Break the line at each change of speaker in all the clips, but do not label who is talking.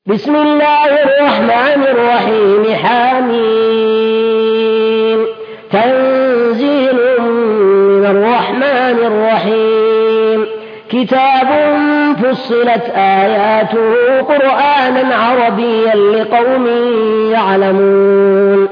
بسم الله الرحمن الرحيم حميم تنزيل من الرحمن الرحيم كتاب فصلت آياته قرآنا عربيا لقوم يعلمون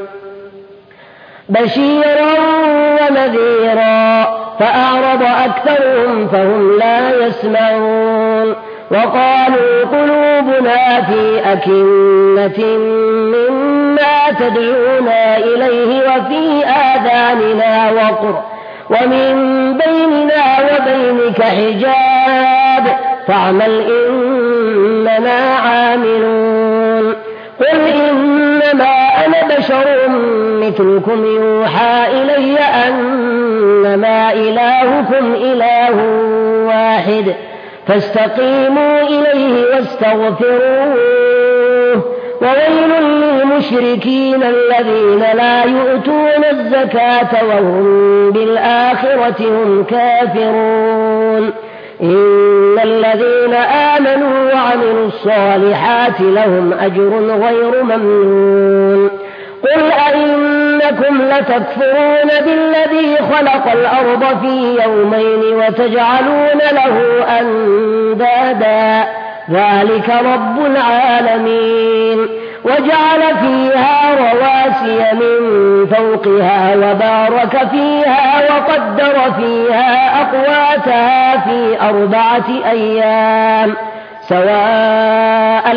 بشيرا ونذيرا فأعرض أكثرهم فهم لا يسمعون وقالوا قلوبنا في أكنة مما تدعونا إليه وفي آذاننا وقر ومن بيننا وبينك حجاب فاعمل إننا عاملون قل إنما أنا بشر مثلكم يوحى إلي أنما إلهكم إله واحد فاستقيموا إليه واستغفروه وويل للمشركين الذين لا يؤتون الزكاة وهم بالآخرة هم كافرون إن الذين آمنوا وعملوا الصالحات لهم أجر غير ممنون قل أئنكم لتكفرون بالذي خلق الأرض في يومين وتجعلون له أندادا ذلك رب العالمين وجعل فيها رواسي من فوقها وبارك فيها وقدر فيها أقواتها في 4 أيام سواء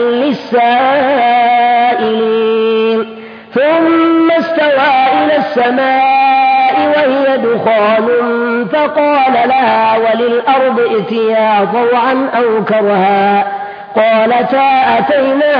للسائلين ثم استوى إلى السماء وهي دخان فقال لها وللأرض ائتيا طوعا أو كرها قالتا أتينا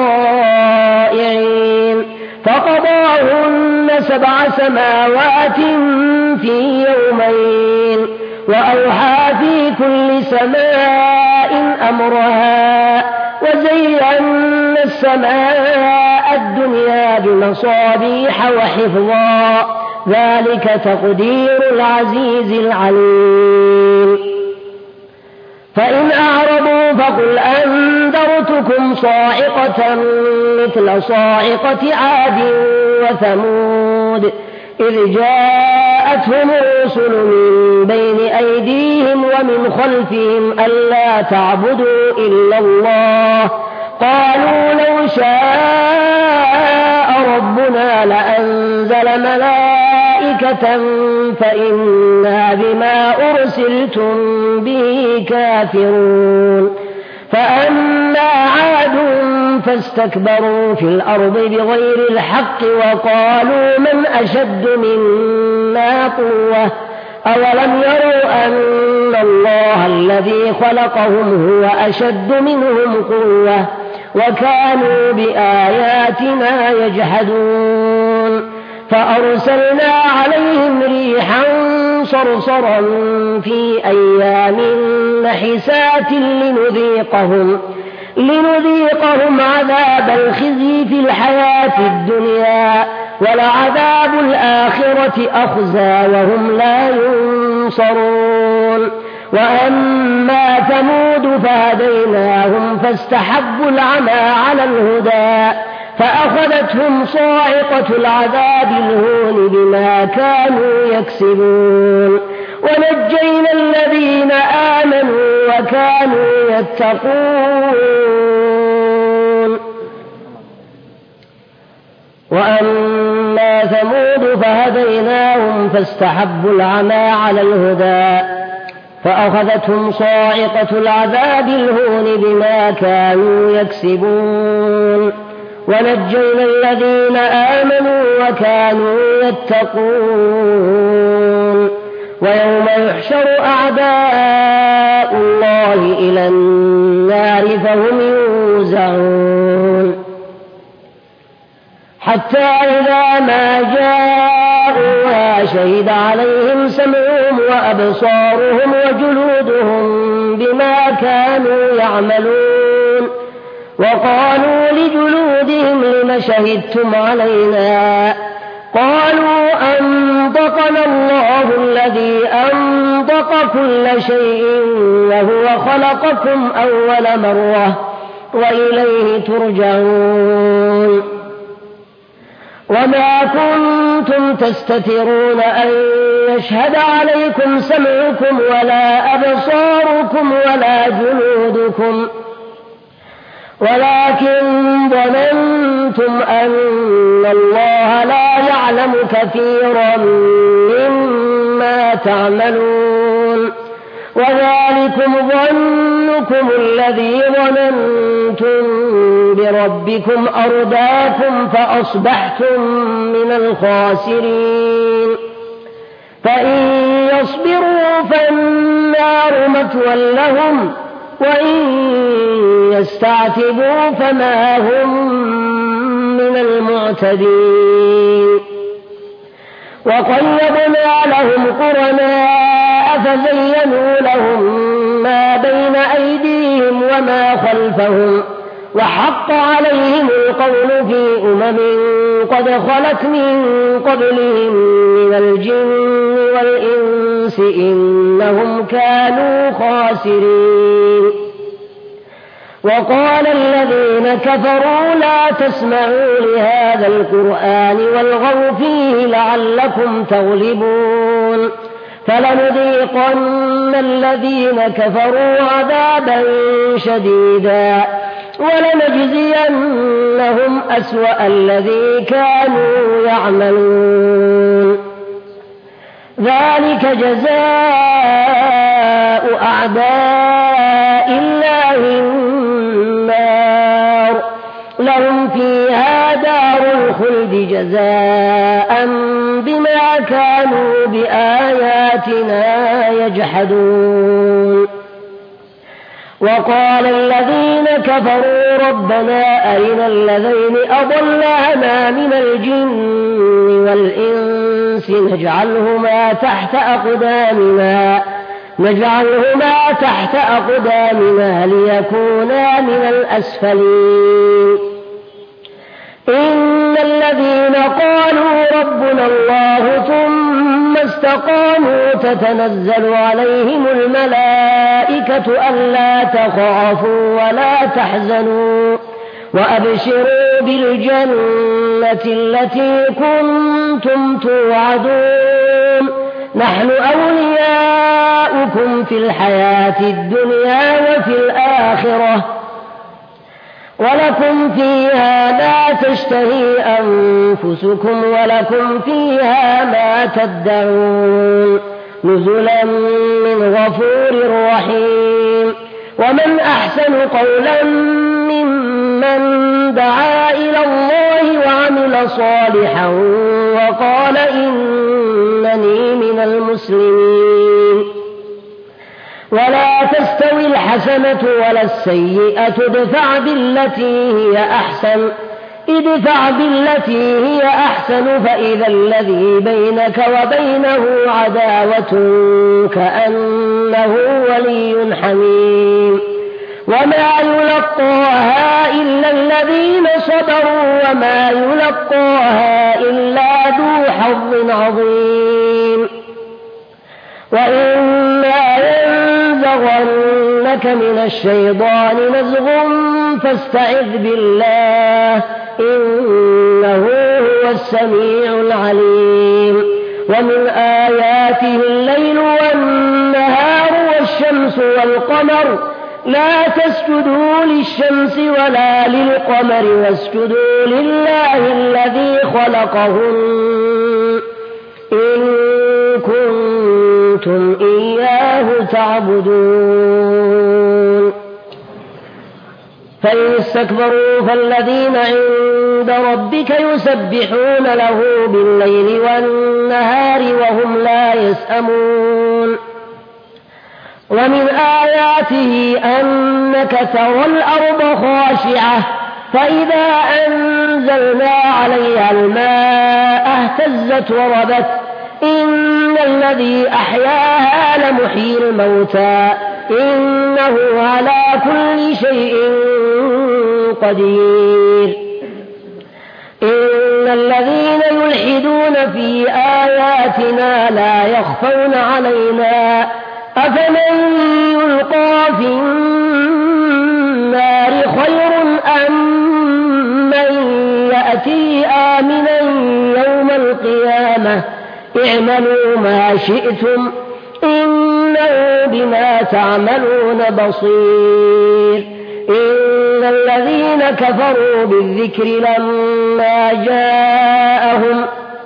طائعين فقضاهن 7 سماوات في يومين وأوحى في كل سماء أمرها وزينا السماء الدنيا بمصابيح وحفظا ذلك تقدير العزيز العليم فإن أعرضوا فقل أنذرتكم صاعقة مثل صاعقة عاد وثمود إذ جاءتهم الرسل من بين أيديهم ومن خلفهم ألا تعبدوا إلا الله قالوا لو شاء ربنا لأنزل ملائكة فإنا بما أرسلتم به كافرون فأما عاد فاستكبروا في الأرض بغير الحق وقالوا من أشد منا قوة أولم يروا أن الله الذي خلقهم هو أشد منهم قوة وكانوا بآياتنا يجحدون فأرسلنا عليهم ريحا صرصرا في أيام نحسات لنذيقهم عذاب الخزي في الحياة الدنيا ولعذاب الآخرة أخزى وهم لا ينصرون وأما ثمود فهديناهم فاستحبوا العمى على الهدى فأخذتهم صاعقة العذاب الهون بما كانوا يكسبون ونجينا الذين آمنوا وكانوا يتقون وأما ثمود فهديناهم فاستحبوا العمى على الهدى فأخذتهم صاعقة العذاب الهون بما كانوا يكسبون ونجينا الذين آمنوا وكانوا يتقون ويوم يحشر أعداء الله إلى النار فهم يوزعون حتى إذا ما جاءوها شهد عليهم سمعهم وأبصارهم وجلودهم بما كانوا يعملون وقالوا لجلودهم لم شهدتم علينا قالوا أنطقنا الله الذي أنطق كل شيء وهو خلقكم أول مرة وإليه ترجعون. وما كنتم تستترون أن يشهد عليكم سمعكم ولا أبصاركم ولا جلودكم، ولكن ظننتم أن الله لا يعلم كثيرا مما تعملون، وذلكم ظنكم الذي ظننتم بربكم أرداكم فأصبحتم من الخاسرين. فإن يصبروا فالنار مثوى لهم، وإن يستعتبوا فما هم من المعتدين. وقيضنا لهم قرناء فزينوا لهم ما بين أيديهم وما خلفهم، وحق عليهم القول في قد خلت من قبلهم من الجن والإنس إنهم كانوا خاسرين. وقال الذين كفروا لا تسمعوا لهذا القرآن والغوا فيه لعلكم تغلبون، فلنذيقن الذين كفروا عذابا شديدا ولنجزينهم أسوأ الذي كانوا يعملون. ذلك جزاء أعداء الله النار، لهم فيها دار الخلد جزاء بما كانوا بآياتنا يجحدون. وقال الذين كفروا ربنا أرنا الذين أضلانا من الجن والإنس نجعلهما تحت أقدامنا ليكونا من الأسفلين. إن الذين قالوا ربنا الله ثم استقاموا تتنزل عليهم الملائكة ألا تخافوا ولا تحزنوا وأبشروا بالجنة التي كنتم توعدون، نحن أولياؤكم في الحياة الدنيا وفي الآخرة، ولكم فيها ما تشتهي أنفسكم ولكم فيها ما تدعون، نزلا من غفور رحيم. ومن أحسن قولا ممن دعا إلى الله وعمل صالحا وقال إنني من المسلمين. ولا تستوي الحسنة ولا السيئة ادفع بالتي هي أحسن فإذا الذي بينك وبينه عداوة كأنه ولي حميم. وما يلقاها إلا الذين صبروا وما يلقاها إلا ذو حظ عظيم. وإما ينزغنك من الشيطان نزغ فاستعذ بالله إنه هو السميع العليم. ومن آياته الليل والنهار والشمس والقمر، لا تسجدوا للشمس ولا للقمر واسجدوا لله الذي خلقهن إن كنتم إياه تعبدون. فإن استكبروا فالذين عند ربك يسبحون له بالليل والنهار وهم لا يسأمون. ومن آياته أنك ترى الأرض خاشعة فإذا أنزلنا عليها الماء اهتزت وربت إن الذي أحياها لمحيي الموتى إنه على كل شيء قدير. إن الذين يلحدون في آياتنا لا يخفون علينا أفمن يلقى في النار خير اعملوا ما شئتم إنه بما تعملون بصير. إن الذين كفروا بالذكر لما جاءهم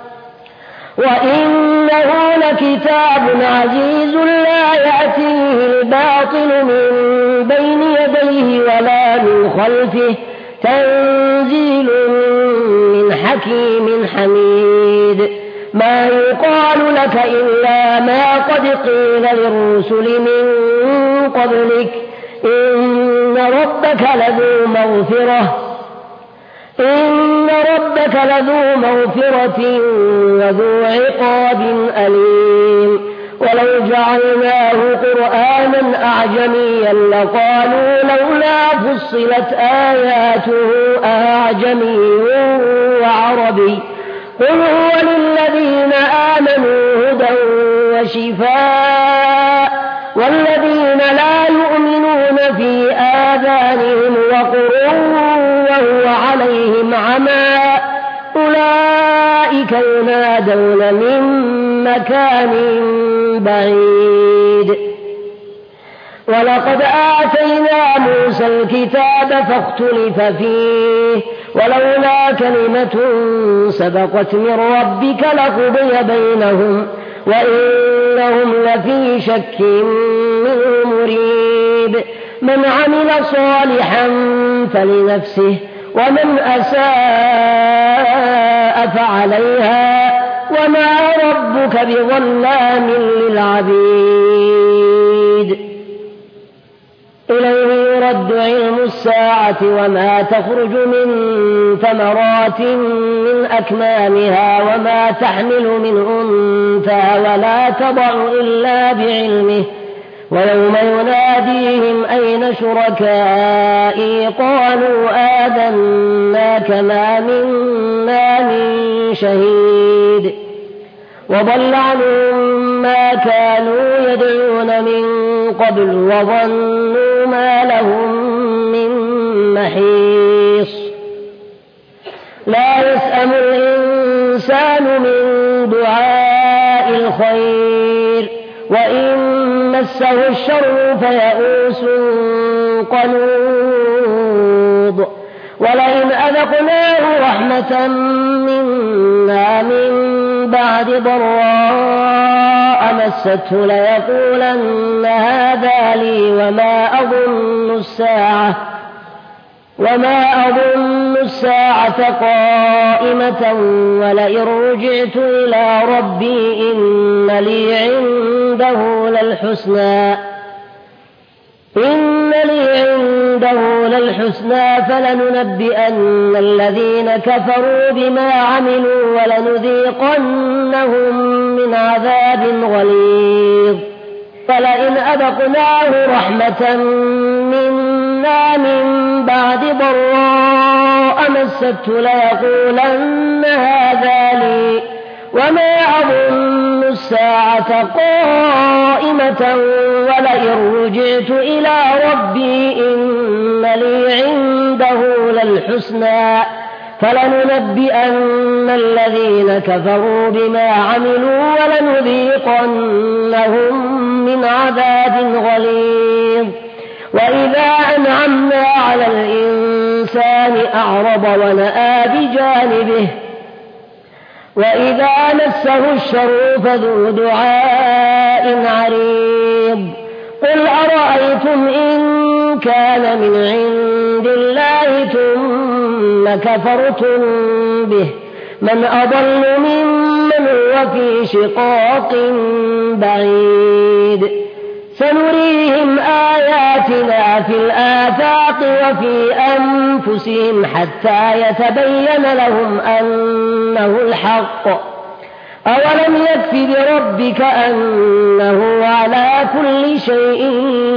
وإنه لكتاب عزيز لا يأتيه الباطل من بين يديه ولا من خلفه تنزيل من حكيم حميد. ما يقال لك إلا ما قد قيل للرسل من قبلك إن ربك لذو مغفرة وذو عقاب أليم. ولو جعلناه قرآنا أعجميا لقالوا لولا فصلت آياته أعجمي وعربي قل هو للذين آمنوا هدى وشفاء والذين لا يؤمنون في آذانهم وقر وهو عليهم عمى أولئك ينادون من مكان بعيد. ولقد آتينا موسى الكتاب فاختلف فيه ولولا كلمة سبقت من ربك لقضي بينهم وإنهم لفي شك منه مريب. من عمل صالحا فلنفسه ومن أساء فعليها وما ربك بظلام للعبيد. إليه يرد علم الساعة وما تخرج من ثمرات من أكمامها وما تحمل من أنثى ولا تضع إلا بعلمه ويوم يناديهم أين شركائي قالوا آذناك ما منا من شهيد. وضل عنهم ما كانوا يدعون من قبل وظنوا ما لهم من محيص. لا يسأم الإنسان من دعاء الخير وإن مسه الشر فيئوس قنوط. ولئن أذقناه رحمة منا من بعد ضراء مسته ليقولن هذا لي وما أظن الساعة قائمة ولئن رجعت إلى ربي إن لي عنده للحسنى فلننبئن الذين كفروا بما عملوا ولنذيقنهم من عذاب غليظ. فلئن أذقناه رحمة منا من بعد ضراء مسته ليقولن هذا لي وما أظن الساعة قائمة ولئن رجعت إلى ربي إن لي عنده للحسنى فلننبئن الذين كفروا بما عملوا ولنذيقنهم من عذاب غليظ. وإذا أنعمنا على الإنسان أعرض ونأى بجانبه وإذا مسه الشر فذو دعاء عريض. قل أرأيتم إن كان من عند الله ثم كفرتم به من أضل ممن هو في شقاق بعيد. سنريهم آياتنا في الآفاق وفي أنفسهم حتى يتبين لهم أنه الحق. أولم يكف بربك أنه على كل شيء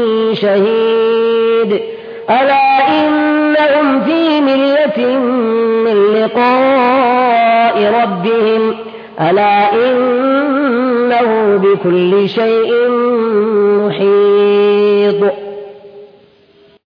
شهيد. ألا إنهم في مرية من لقاء ربهم ألا إنه بكل شيء محيط.